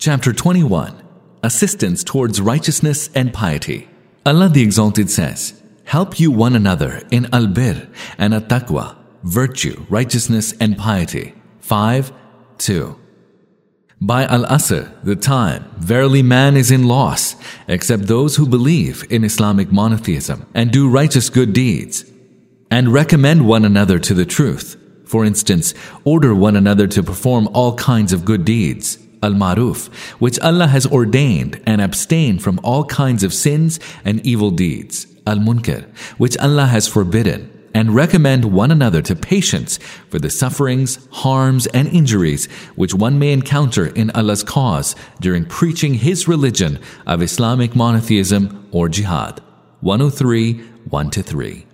Chapter 21. Assistance towards righteousness and piety. Allah the Exalted says, "Help you one another in al-bir and at-taqwa, virtue, righteousness, and piety." 5:2. By al-asr, the time, verily man is in loss, except those who believe in Islamic monotheism and do righteous good deeds, and recommend one another to the truth. For instance, order one another to perform all kinds of good deeds, al-maruf, which Allah has ordained, and abstain from all kinds of sins and evil deeds, al-munkar, which Allah has forbidden, and recommend one another to patience for the sufferings, harms, and injuries which one may encounter in Allah's cause during preaching His religion of Islamic monotheism or jihad. 103, 1-3.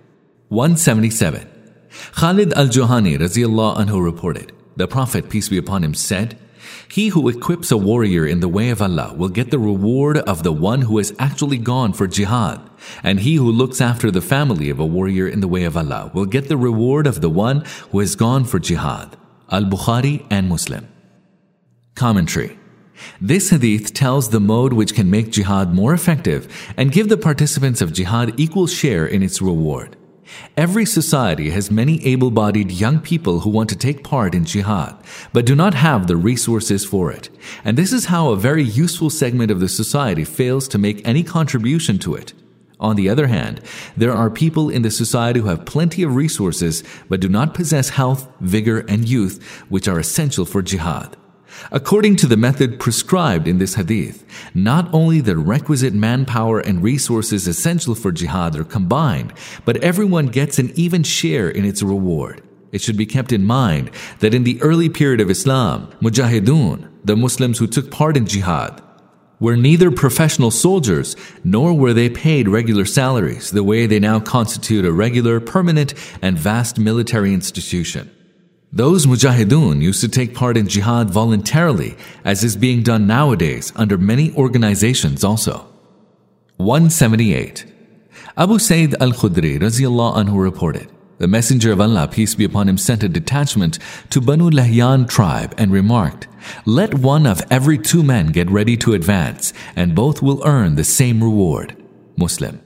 177. Khalid al-Juhani Raziyallahu anhu reported, the Prophet, peace be upon him, said, "He who equips a warrior in the way of Allah will get the reward of the one who has actually gone for jihad, and he who looks after the family of a warrior in the way of Allah will get the reward of the one who has gone for jihad." Al-Bukhari and Muslim. Commentary. This hadith tells the mode which can make jihad more effective and give the participants of jihad equal share in its reward. Every society has many able-bodied young people who want to take part in jihad, but do not have the resources for it. And this is how a very useful segment of the society fails to make any contribution to it. On the other hand, there are people in the society who have plenty of resources, but do not possess health, vigor, and youth, which are essential for jihad. According to the method prescribed in this hadith, not only the requisite manpower and resources essential for jihad are combined, but everyone gets an even share in its reward. It should be kept in mind that in the early period of Islam, mujahidun, the Muslims who took part in jihad, were neither professional soldiers nor were they paid regular salaries the way they now constitute a regular, permanent, and vast military institution. Those mujahidun used to take part in jihad voluntarily, as is being done nowadays under many organizations also. 178. Abu Sayyid al-Khudri Raziyallahu anhu reported, the Messenger of Allah, peace be upon him, sent a detachment to Banu Lahyan tribe and remarked, "Let one of every 2 men get ready to advance, and both will earn the same reward." Muslim.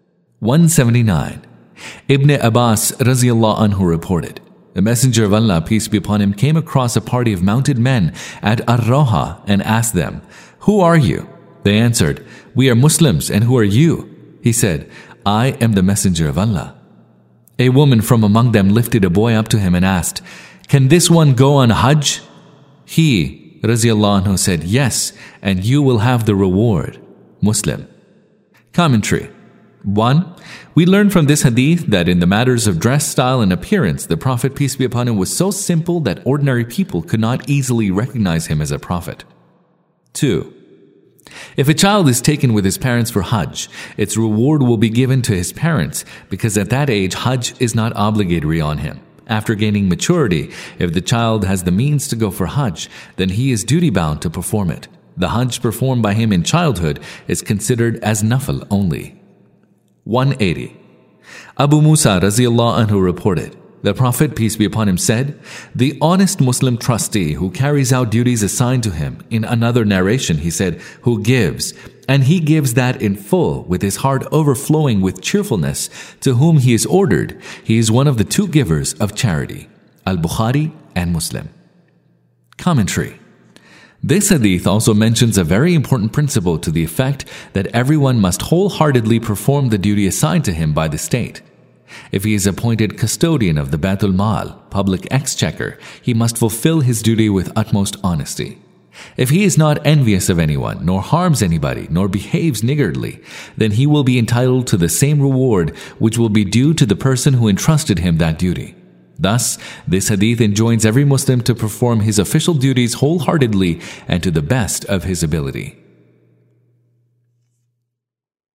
179. Ibn Abbas Raziyallahu anhu reported, the Messenger of Allah, peace be upon him, came across a party of mounted men at Ar-Rawha and asked them, "Who are you?" They answered, "We are Muslims, and who are you?" He said, "I am the Messenger of Allah." A woman from among them lifted a boy up to him and asked, "Can this one go on Hajj?" He, Raziyallahu anhu, said, "Yes, and you will have the reward." Muslim. Commentary. 1. We learn from this hadith that in the matters of dress, style, and appearance, the Prophet, peace be upon him, was so simple that ordinary people could not easily recognize him as a prophet. 2. If a child is taken with his parents for Hajj, its reward will be given to his parents, because at that age, Hajj is not obligatory on him. After gaining maturity, if the child has the means to go for Hajj, then he is duty-bound to perform it. The Hajj performed by him in childhood is considered as nafil only. 180. Abu Musa Raziyallahu anhu reported, the Prophet, peace be upon him, said, "The honest Muslim trustee who carries out duties assigned to him," in another narration he said, "who gives, and he gives that in full, with his heart overflowing with cheerfulness, to whom he is ordered, he is one of the 2 givers of charity." Al-Bukhari and Muslim. Commentary. This hadith also mentions a very important principle to the effect that everyone must wholeheartedly perform the duty assigned to him by the state. If he is appointed custodian of the Baitul Mal, public exchequer, he must fulfill his duty with utmost honesty. If he is not envious of anyone, nor harms anybody, nor behaves niggardly, then he will be entitled to the same reward which will be due to the person who entrusted him that duty. Thus, this hadith enjoins every Muslim to perform his official duties wholeheartedly and to the best of his ability.